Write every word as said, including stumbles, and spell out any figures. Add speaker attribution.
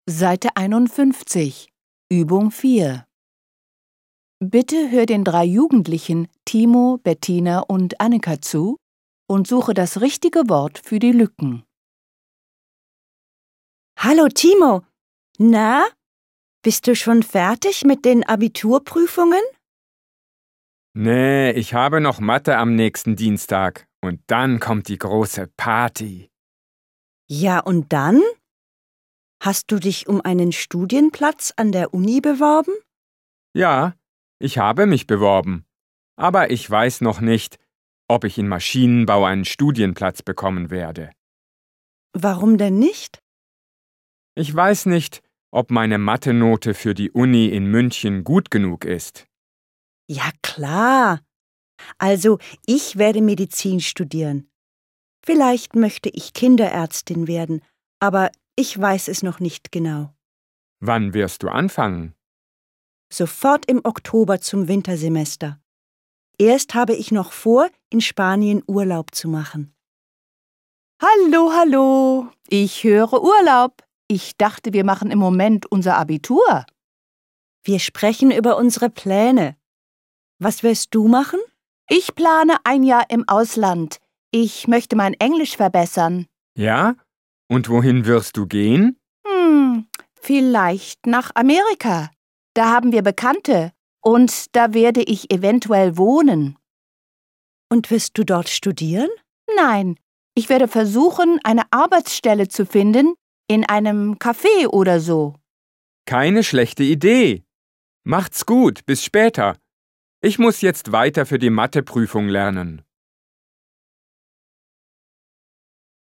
Speaker 1: Seite einundfünfzig, Übung vier. Bitte hör den drei Jugendlichen Timo, Bettina und Annika zu und suche das richtige Wort für die Lücken.
Speaker 2: Hallo Timo, na, bist du schon fertig mit den Abiturprüfungen?
Speaker 3: Nee, ich habe noch Mathe am nächsten Dienstag und dann kommt die große Party.
Speaker 2: Ja, und dann? Hast du dich um einen Studienplatz an der Uni beworben?
Speaker 3: Ja, ich habe mich beworben, aber ich weiß noch nicht, ob ich in Maschinenbau einen Studienplatz bekommen werde.
Speaker 2: Warum denn nicht?
Speaker 3: Ich weiß nicht, ob meine Mathe-Note für die Uni in München gut genug ist.
Speaker 2: Ja, klar. Also, ich werde Medizin studieren. Vielleicht möchte ich Kinderärztin werden, aber ich weiß es noch nicht genau.
Speaker 3: Wann wirst du anfangen?
Speaker 2: Sofort im Oktober zum Wintersemester. Erst habe ich noch vor, in Spanien Urlaub zu machen.
Speaker 1: Hallo, hallo. Ich höre Urlaub. Ich dachte, wir machen im Moment unser Abitur.
Speaker 2: Wir sprechen über unsere Pläne. Was wirst du machen?
Speaker 1: Ich plane ein Jahr im Ausland. Ich möchte mein Englisch verbessern.
Speaker 3: Ja? Und wohin wirst du gehen?
Speaker 1: Hm, vielleicht nach Amerika. Da haben wir Bekannte und da werde ich eventuell wohnen.
Speaker 2: Und wirst du dort studieren?
Speaker 1: Nein, ich werde versuchen, eine Arbeitsstelle zu finden in einem Café oder so.
Speaker 3: Keine schlechte Idee. Macht's gut, bis später. Ich muss jetzt weiter für die Matheprüfung lernen.